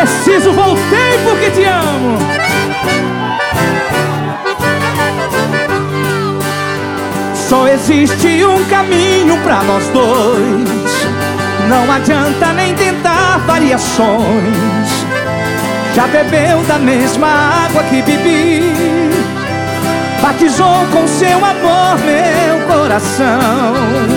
Preciso, voltei porque te amo. Só existe um caminho pra nós dois. Não adianta nem tentar variações. Já bebeu da mesma água que bebi, batizou com seu amor meu coração.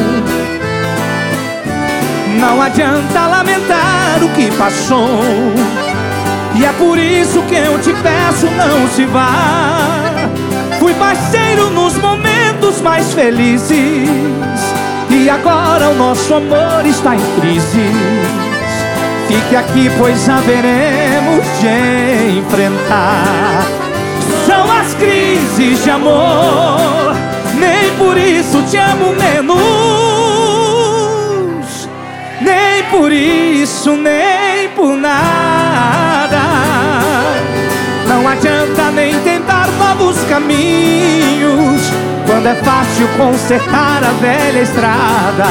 Não adianta lamentar o que passou, e é por isso que eu te peço, não se vá. Fui parceiro nos momentos mais felizes, e agora o nosso amor está em crise. Fique aqui, pois haveremos de enfrentar. São as crises de amor, nem por isso te amo menos. Nem por isso, nem por nada. Não adianta nem tentar novos caminhos, quando é fácil consertar a velha estrada.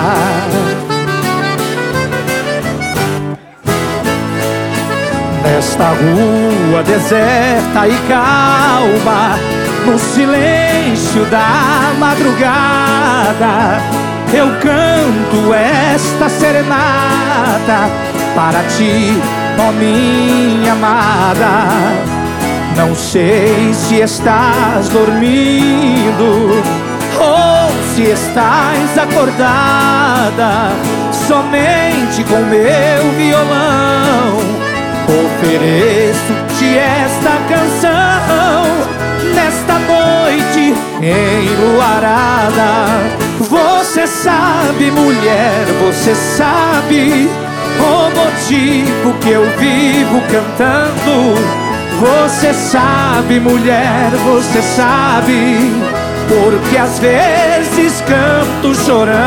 Nesta rua deserta e calma, no silêncio da madrugada, eu canto esta serenata para ti, ó minha amada. Não sei se estás dormindo ou se estás acordada. Somente com meu violão ofereço-te esta canção nesta noite enluarada. Você sabe, mulher, você sabe o motivo que eu vivo cantando. Você sabe, mulher, você sabe porque às vezes canto chorando.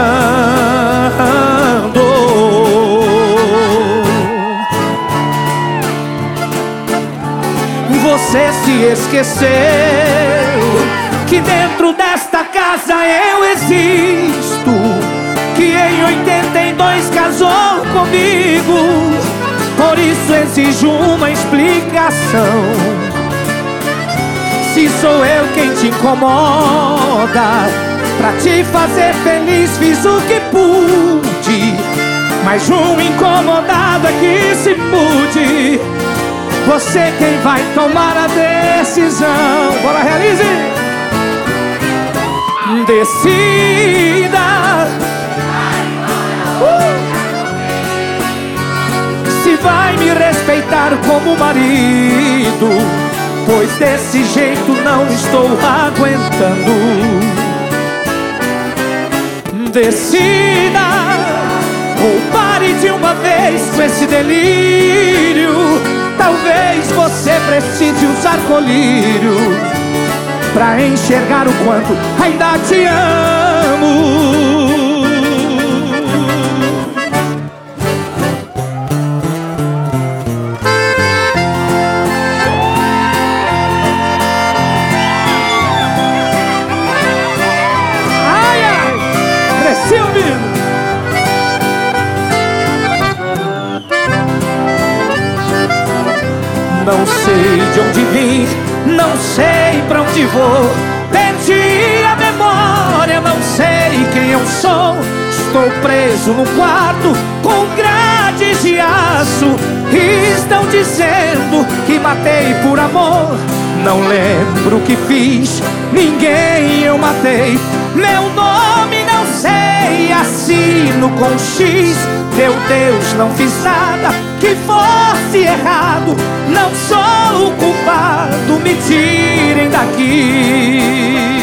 Você se esqueceu que dentro desta casa eu existo, que em 82 casou comigo. Por isso exijo uma explicação. Se sou eu quem te incomoda, pra te fazer feliz fiz o que pude. Mas um incomodado é que se mude. Você quem vai tomar a decisão. Bora, realize! Decida. Se vai me respeitar como marido, pois desse jeito não estou aguentando. Decida, ou pare de uma vez com esse delírio. Talvez você precise usar colírio pra enxergar o quanto ainda te amo. Ai, ai, cresci ouvindo. Não sei de onde vim, não sei pra onde vou. Perdi a memória, não sei quem eu sou. Estou preso no quarto com grades de aço. E estão dizendo que matei por amor. Não lembro o que fiz, ninguém eu matei. Meu nome não sei, assino com X. Meu Deus, não fiz nada que fosse errado. Não sou o culpado, me tirem daqui.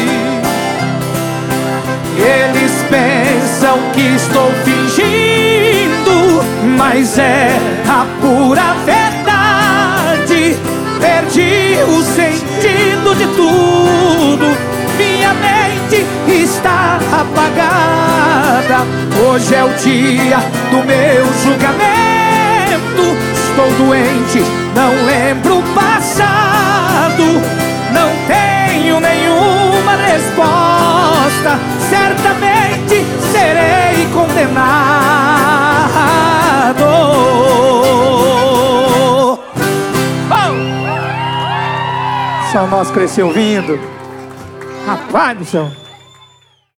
Eles pensam que estou fingindo, mas é a pura verdade. Perdi o sentido de tudo. Minha mente está apagada. Hoje é o dia do meu julgamento. Estou doente, não lembro o passado. Não tenho nenhuma resposta. Certamente serei condenado. Só nós cresceu ouvindo. Rapaz do céu.